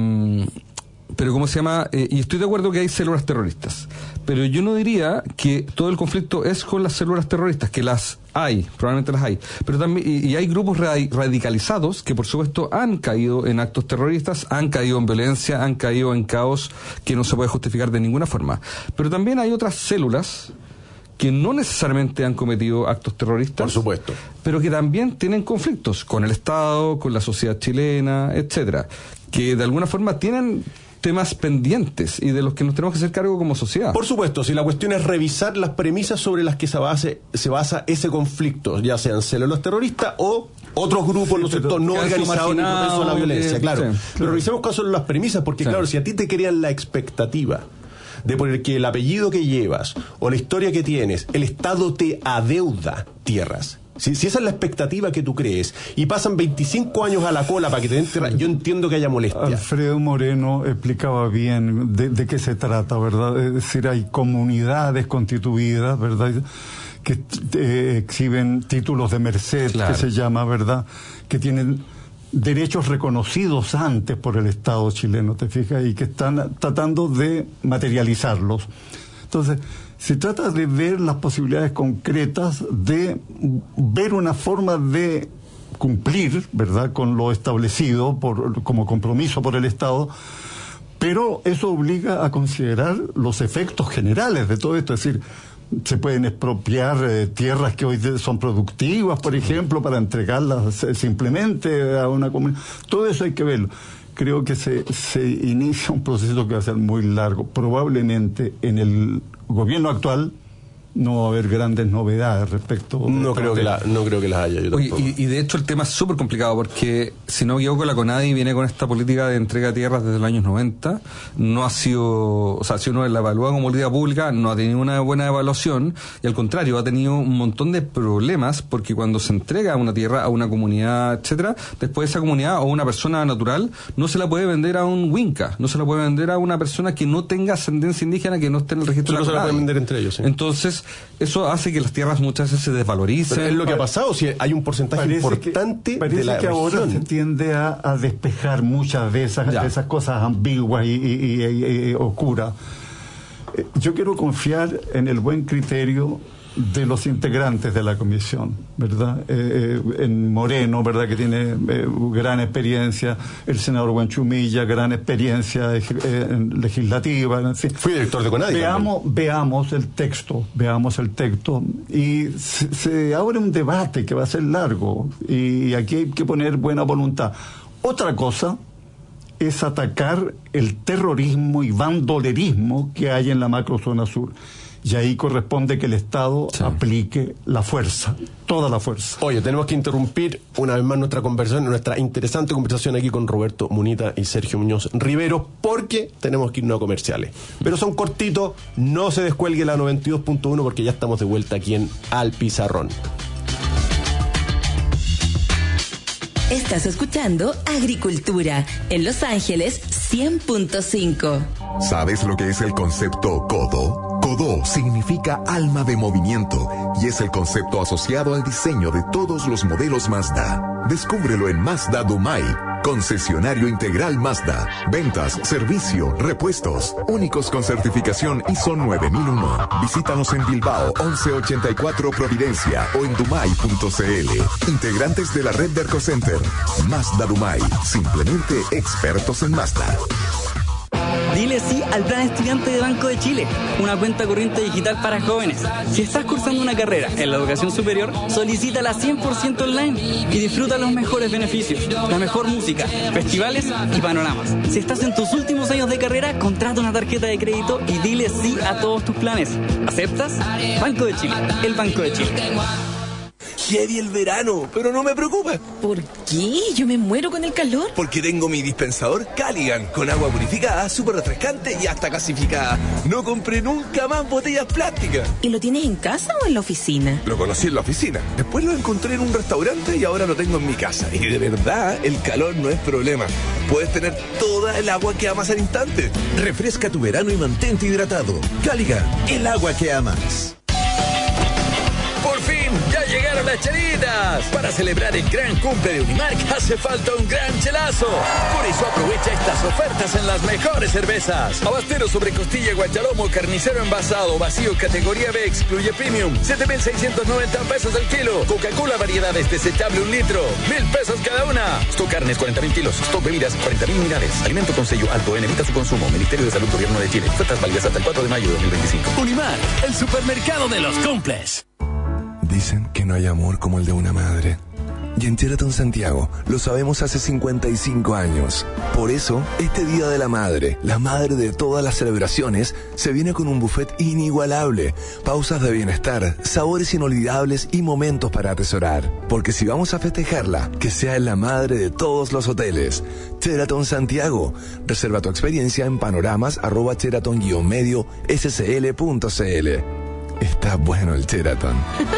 ¿cómo se llama? Y estoy de acuerdo que hay células terroristas. Pero yo no diría que todo el conflicto es con las células terroristas, que las hay, probablemente las hay. Pero también, y hay grupos radicalizados que por supuesto han caído en actos terroristas, han caído en violencia, han caído en caos que no se puede justificar de ninguna forma. Pero también hay otras células que no necesariamente han cometido actos terroristas, por supuesto, pero que también tienen conflictos con el Estado, con la sociedad chilena, etcétera, que de alguna forma tienen temas pendientes y de los que nos tenemos que hacer cargo como sociedad. Por supuesto, si la cuestión es revisar las premisas sobre las que se basa ese conflicto, ya sean células terroristas o otros grupos, ¿no es cierto?, no organizados ni propensos a la violencia, claro. Sí. Pero revisemos cuáles son las premisas, porque claro, si a ti te crean la expectativa de poner que el apellido que llevas o la historia que tienes, el Estado te adeuda tierras. Si esa es la expectativa que tú crees y pasan 25 años a la cola para que te den tierra, yo entiendo que haya molestia. Alfredo Moreno explicaba bien de qué se trata, ¿verdad? Es decir, hay comunidades constituidas, ¿verdad?, que exhiben títulos de merced, claro, que se llama, ¿verdad?, que tienen derechos reconocidos antes por el Estado chileno, ¿te fijas? Y que están tratando de materializarlos. Entonces, se trata de ver las posibilidades concretas, de ver una forma de cumplir, ¿verdad?, con lo establecido como compromiso por el Estado, pero eso obliga a considerar los efectos generales de todo esto. Es decir, se pueden expropiar tierras que hoy son productivas, por ejemplo, para entregarlas simplemente a una comunidad. Todo eso hay que verlo. Creo que se inicia un proceso que va a ser muy largo. Probablemente en el gobierno actual no va a haber grandes novedades respecto. No creo que las haya. Oye, y de hecho el tema es súper complicado porque, si no me equivoco, la CONADI viene con esta política de entrega de tierras desde los años 90. No ha sido, o sea, si uno la evalúa como política pública, no ha tenido una buena evaluación y al contrario, ha tenido un montón de problemas porque cuando se entrega una tierra a una comunidad, etcétera, después esa comunidad o una persona natural no se la puede vender a un Winca, no se la puede vender a una persona que no tenga ascendencia indígena, que no esté en el registro de la CONADI. No se la pueden vender entre ellos, sí. Entonces, eso hace que las tierras muchas veces se desvaloricen. Pero es lo que ha pasado, si hay un porcentaje importante de la región. Ahora se tiende a despejar muchas de esas cosas ambiguas y oscuras. Yo quiero confiar en el buen criterio de los integrantes de la comisión, ¿verdad? En Moreno, ¿verdad?, que tiene gran experiencia, el senador Guanchumilla, gran experiencia legislativa, en fin. Fui director de CONADI. Veamos el texto, y se abre un debate que va a ser largo, y aquí hay que poner buena voluntad. Otra cosa es atacar el terrorismo y bandolerismo que hay en la macrozona sur. Y ahí corresponde que el Estado aplique la fuerza, toda la fuerza. Oye, tenemos que interrumpir una vez más nuestra interesante conversación aquí con Roberto Munita y Sergio Muñoz Rivero, porque tenemos que irnos a comerciales. Pero son cortitos, no se descuelgue la 92.1 porque ya estamos de vuelta aquí en Al Pizarrón. Estás escuchando Agricultura en Los Ángeles 100.5. ¿Sabes lo que es el concepto CODO? CODO significa alma de movimiento y es el concepto asociado al diseño de todos los modelos Mazda. Descúbrelo en Mazda Dumai, concesionario integral Mazda. Ventas, servicio, repuestos, únicos con certificación ISO 9001. Visítanos en Bilbao 1184 Providencia o en dumai.cl. Integrantes de la red de Ercocenter. Mazda Dumai, simplemente expertos en Mazda. Dile sí al Plan Estudiante de Banco de Chile, una cuenta corriente digital para jóvenes. Si estás cursando una carrera en la educación superior, solicítala 100% online y disfruta los mejores beneficios, la mejor música, festivales y panoramas. Si estás en tus últimos años de carrera, contrata una tarjeta de crédito y dile sí a todos tus planes. ¿Aceptas? Banco de Chile, el Banco de Chile. Heavy el verano, pero no me preocupa. ¿Por qué? Yo me muero con el calor. Porque tengo mi dispensador Caligan, con agua purificada, súper refrescante y hasta gasificada. No compré nunca más botellas plásticas. ¿Y lo tienes en casa o en la oficina? Lo conocí en la oficina, después lo encontré en un restaurante y ahora lo tengo en mi casa. Y de verdad, el calor no es problema. Puedes tener toda el agua que amas al instante. Refresca tu verano y mantente hidratado. Caligan, el agua que amas. ¡Por fin! ¡Ya llegaron las chelitas! Para celebrar el gran cumple de Unimark hace falta un gran chelazo. Por eso aprovecha estas ofertas en las mejores cervezas. Abastero sobre costilla, guachalomo, carnicero envasado, vacío, categoría B, excluye premium. 7,690 pesos el kilo. Coca-Cola variedades desechable 1 litro. 1,000 pesos cada una. Stock carnes 40,000 kilos. Stock bebidas 40,000 unidades. Alimento con sello alto N. Evita su consumo. Ministerio de Salud, Gobierno de Chile. Ofertas válidas hasta el 4 de mayo de 2025. Unimark, el supermercado de los cumples. Dicen que no hay amor como el de una madre. Y en Sheraton Santiago lo sabemos hace 55 años. Por eso, este Día de la Madre, la madre de todas las celebraciones, se viene con un buffet inigualable, pausas de bienestar, sabores inolvidables y momentos para atesorar. Porque si vamos a festejarla, que sea la madre de todos los hoteles. Sheraton Santiago. Reserva tu experiencia en panoramas@sheraton-medio-scl.cl. Está bueno el Sheraton.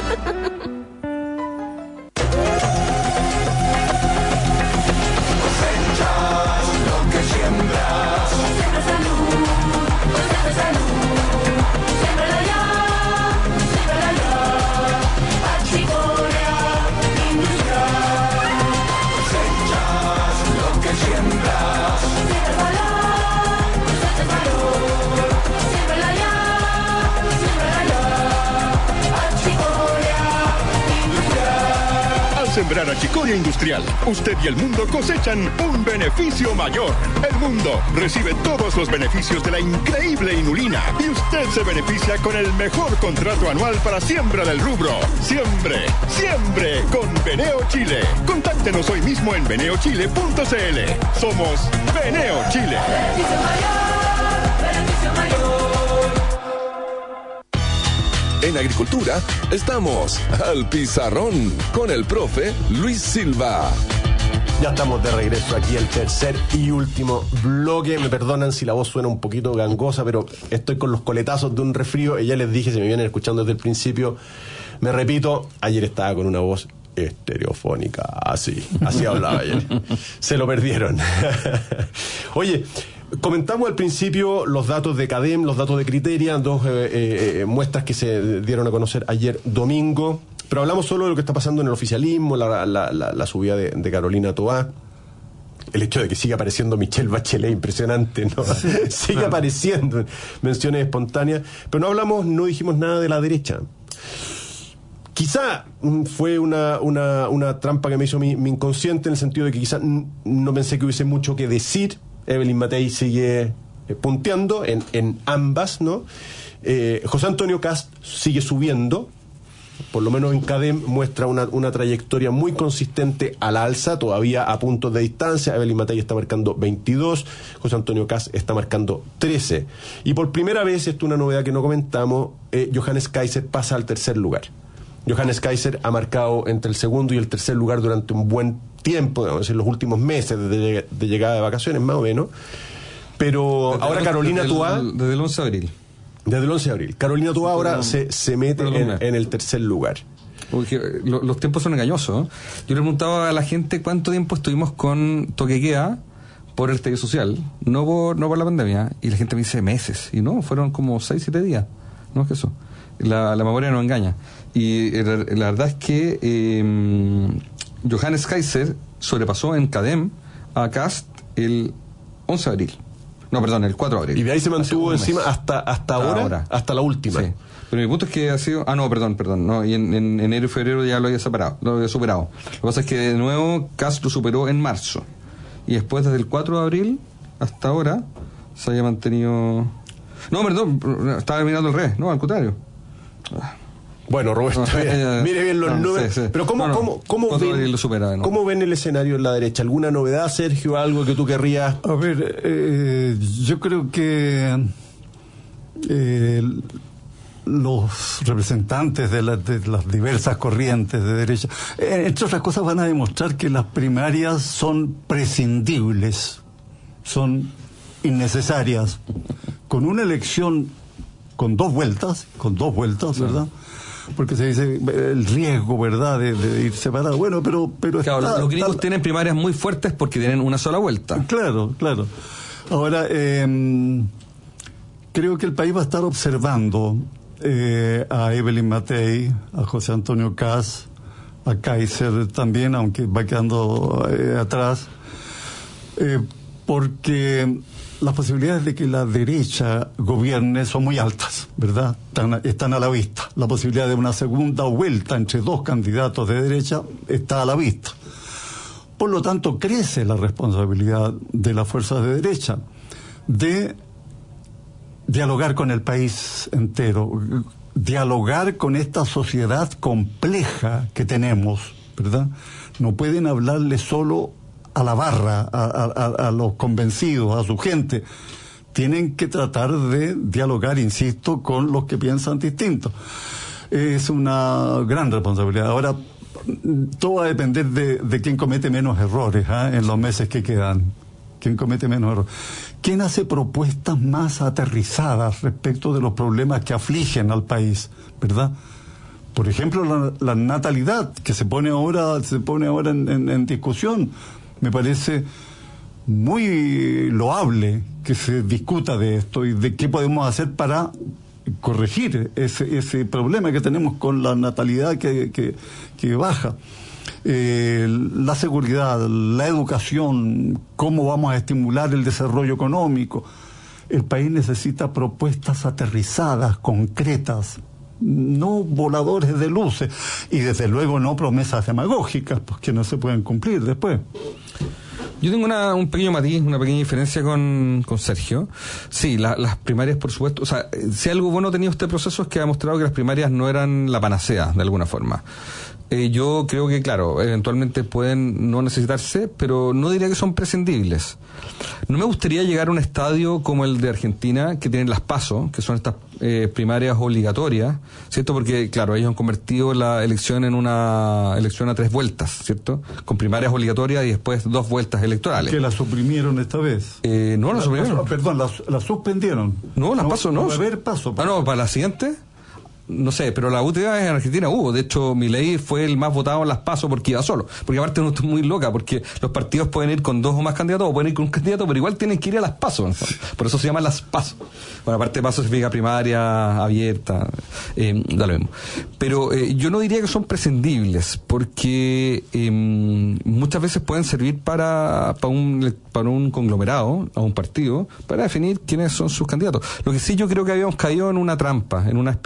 Sembrar achicoria industrial, usted y el mundo cosechan un beneficio mayor. El mundo recibe todos los beneficios de la increíble inulina y usted se beneficia con el mejor contrato anual para siembra del rubro. Siembre, siembre con Beneo Chile. Contáctenos hoy mismo en beneochile.cl. Somos Beneo Chile. Beneficio mayor, beneficio mayor. En Agricultura estamos al Pizarrón con el profe Luis Silva. Ya estamos de regreso aquí al tercer y último bloque. Me perdonan si la voz suena un poquito gangosa, pero estoy con los coletazos de un resfrío y ya les dije, si me vienen escuchando desde el principio, me repito, ayer estaba con una voz estereofónica, así hablaba ayer. Se lo perdieron. Oye, comentamos al principio los datos de CADEM, los datos de Criteria, dos muestras que se dieron a conocer ayer domingo, pero hablamos solo de lo que está pasando en el oficialismo, la subida de Carolina Toá, el hecho de que siga apareciendo Michelle Bachelet, impresionante, ¿no? Sí, sigue apareciendo en menciones espontáneas, pero no dijimos nada de la derecha. Quizá fue una trampa que me hizo mi inconsciente, en el sentido de que quizá no pensé que hubiese mucho que decir. Evelyn Matei sigue punteando en ambas, ¿no? José Antonio Kast sigue subiendo, por lo menos en CADEM muestra una trayectoria muy consistente a la alza, todavía a puntos de distancia. Evelyn Matei está marcando 22, José Antonio Kast está marcando 13. Y por primera vez, esto es una novedad que no comentamos, Johannes Kaiser pasa al tercer lugar. Johannes Kaiser ha marcado entre el segundo y el tercer lugar durante un buen tiempo, digamos, en los últimos meses de llegada de vacaciones, más o menos. Pero desde ahora Carolina Toá... Desde el 11 de abril. Desde el 11 de abril. Carolina Toá ahora se mete en el tercer lugar. Porque los tiempos son engañosos. Yo le preguntaba a la gente cuánto tiempo estuvimos con toque queda por el estallido social, no por la pandemia, y la gente me dice meses, y no, fueron como 6-7 días, no es que eso. La memoria no engaña. Y la verdad es que Johannes Kaiser sobrepasó en CADEM a Kast el 11 de abril. No, perdón, el 4 de abril. Y de ahí se mantuvo encima hasta ahora, hasta la última. Sí. Pero mi punto es que ha sido... perdón. No, y en enero y febrero ya lo había superado. Lo que pasa es que de nuevo Kast lo superó en marzo. Y después, desde el 4 de abril hasta ahora, se haya mantenido... No, perdón, estaba mirando al revés. No, al contrario. Bueno, Roberto, mire bien los números. Sí. Pero ¿cómo ven el escenario en la derecha? ¿Alguna novedad, Sergio? ¿Algo que tú querrías? A ver, yo creo que los representantes de las diversas corrientes de derecha, entre otras cosas, van a demostrar que las primarias son prescindibles, son innecesarias. Con una elección con dos vueltas, ¿verdad? Porque se dice el riesgo, ¿verdad?, de ir separado. Bueno, pero claro, los gringos tienen primarias muy fuertes porque tienen una sola vuelta. Claro. Ahora, creo que el país va a estar observando a Evelyn Matei, a José Antonio Kast, a Kaiser también, aunque va quedando atrás, porque las posibilidades de que la derecha gobierne son muy altas, ¿verdad? Están a la vista. La posibilidad de una segunda vuelta entre dos candidatos de derecha está a la vista. Por lo tanto, crece la responsabilidad de las fuerzas de derecha de dialogar con el país entero, dialogar con esta sociedad compleja que tenemos, ¿verdad? No pueden hablarle solo a la barra, a los convencidos, a su gente. Tienen que tratar de dialogar, insisto, con los que piensan distinto. Es una gran responsabilidad. Ahora, todo va a depender de quién comete menos errores en los meses que quedan. ¿Quién comete menos errores? ¿Quién hace propuestas más aterrizadas respecto de los problemas que afligen al país, ¿verdad? Por ejemplo, la natalidad que se pone ahora en discusión. Me parece muy loable que se discuta de esto y de qué podemos hacer para corregir ese problema que tenemos con la natalidad que baja. La seguridad, la educación, cómo vamos a estimular el desarrollo económico. El país necesita propuestas aterrizadas, concretas, no voladores de luces, y desde luego no promesas demagógicas, pues que no se pueden cumplir después. Yo tengo un pequeño matiz, una pequeña diferencia con Sergio. Sí, las primarias, por supuesto, o sea, si algo bueno ha tenido este proceso es que ha demostrado que las primarias no eran la panacea, de alguna forma. Yo creo que, claro, eventualmente pueden no necesitarse, pero no diría que son prescindibles. No me gustaría llegar a un estadio como el de Argentina, que tienen las PASO, que son estas primarias obligatorias, ¿cierto? Porque, claro, ellos han convertido la elección en una elección a 3 vueltas, ¿cierto? Con primarias obligatorias y después 2 vueltas electorales. ¿Que la suprimieron esta vez? No, la suprimieron. Perdón, la suspendieron. No, las PASO no. Va a haber PASO. No, para la siguiente... No sé, pero la última vez en Argentina hubo. De hecho, Milei fue el más votado en las PASO porque iba solo. Porque aparte no estoy muy loca, porque los partidos pueden ir con 2 o más candidatos o pueden ir con un candidato, pero igual tienen que ir a las PASO. Por eso se llaman las PASO. Bueno, aparte PASO significa primaria, abierta, da lo mismo. Pero yo no diría que son prescindibles, porque muchas veces pueden servir para un conglomerado, a un partido, para definir quiénes son sus candidatos. Lo que sí yo creo que habíamos caído en una trampa, en una especie de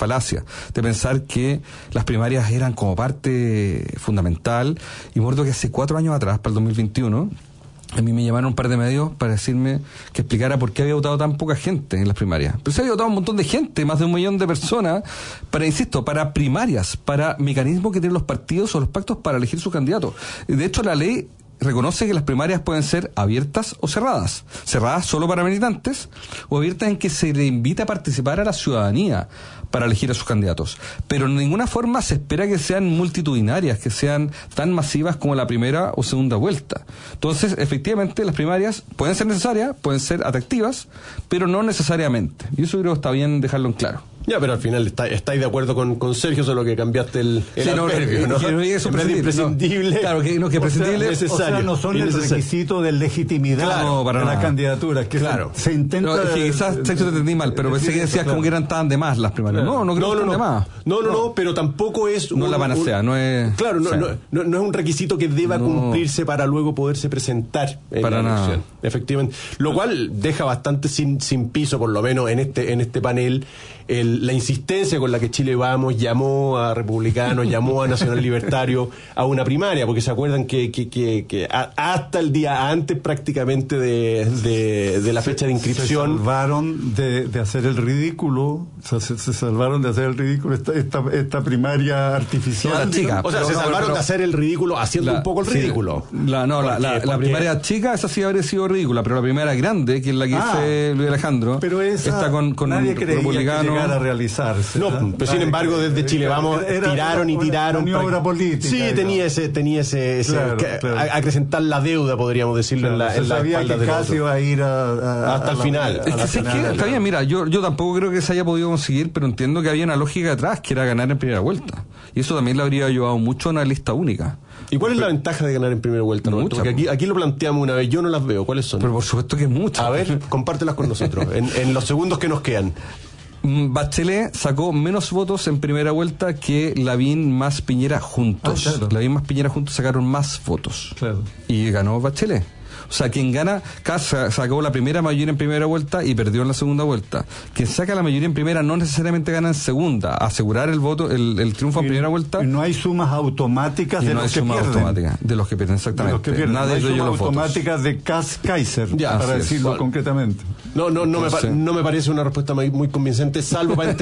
falacia, de pensar que las primarias eran como parte fundamental. Y me acuerdo que hace 4 años atrás, para el 2021, a mí me llamaron un par de medios para decirme que explicara por qué había votado tan poca gente en las primarias. Pero se había votado un montón de gente, más de 1 millón de personas, para primarias, para mecanismos que tienen los partidos o los pactos para elegir sus candidatos. De hecho, la ley reconoce que las primarias pueden ser abiertas o cerradas. Cerradas solo para militantes o abiertas en que se le invita a participar a la ciudadanía para elegir a sus candidatos. Pero en ninguna forma se espera que sean multitudinarias, que sean tan masivas como la primera o segunda vuelta. Entonces, efectivamente, las primarias pueden ser necesarias, pueden ser atractivas, pero no necesariamente. Y eso creo que está bien dejarlo en claro. Ya, pero al final estáis de acuerdo con Sergio, solo que cambiaste el adverbio, ¿no? Que no es imprescindible. Claro, que prescindible. O sea, no son el requisito de legitimidad de la candidatura. Que se intenta... quizás te entendí mal, pero pensé que decías como que eran tan de más las primarias. No creo que están de más. No, pero tampoco es... No la panacea, no es... Claro, no es un requisito que deba cumplirse para luego poderse presentar en la elección. Efectivamente. Lo cual deja bastante sin piso, por lo menos en este panel, la insistencia con la que Chile Vamos llamó a republicanos, llamó a nacional libertario a una primaria, porque se acuerdan que hasta el día antes prácticamente de la fecha de inscripción se salvaron de hacer el ridículo, se salvaron de hacer el ridículo esta primaria artificial. Se salvaron de hacer el ridículo haciendo un poco el ridículo. La primaria chica, esa sí habría sido ridícula, pero la primaria grande, que es la que dice Luis Alejandro, pero está con republicanos a realizarse. Pero sin embargo desde Chile Vamos tiraron y tiraron. Maniobra política. Sí, tenía ese acrecentar la deuda, podríamos decirlo, en la sabía que casi iba a ir hasta el final. Está bien, mira, yo tampoco creo que se haya podido conseguir, pero entiendo que había una lógica detrás, que era ganar en primera vuelta. Y eso también le habría ayudado mucho a una lista única. ¿Y cuál es la ventaja de ganar en primera vuelta, Roberto? Porque aquí lo planteamos una vez, yo no las veo. ¿Cuáles son? Pero por supuesto que es muchas. A ver, compártelas con nosotros, en los segundos que nos quedan. Bachelet sacó menos votos en primera vuelta que Lavín más Piñera juntos. Claro. Lavín más Piñera juntos sacaron más votos. Claro. Y ganó Bachelet. O sea, quien gana, sacó la primera mayoría en primera vuelta y perdió en la segunda vuelta. Quien saca la mayoría en primera no necesariamente gana en segunda. Asegurar el voto, el triunfo en primera vuelta. Y no hay sumas automáticas de los que pierden. Automáticas de los que pierden, exactamente. Nadie no hay sumas automáticas de Kaiser, para decirlo concretamente. No me parece una respuesta muy convincente, salvo para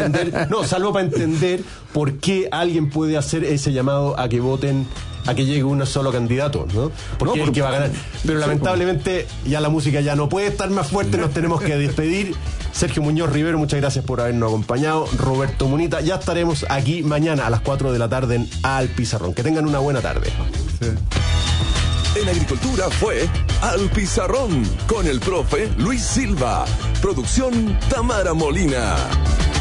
entender por qué alguien puede hacer ese llamado a que voten, a que llegue un solo candidato, ¿no? Porque es el que va a ganar. Pero lamentablemente ya la música ya no puede estar más fuerte, nos tenemos que despedir. Sergio Muñoz Rivero, muchas gracias por habernos acompañado. Roberto Munita, ya estaremos aquí mañana a las 4 de la tarde en Al Pizarrón. Que tengan una buena tarde. En Agricultura fue Al Pizarrón con el profe Luis Silva. Producción Tamara Molina.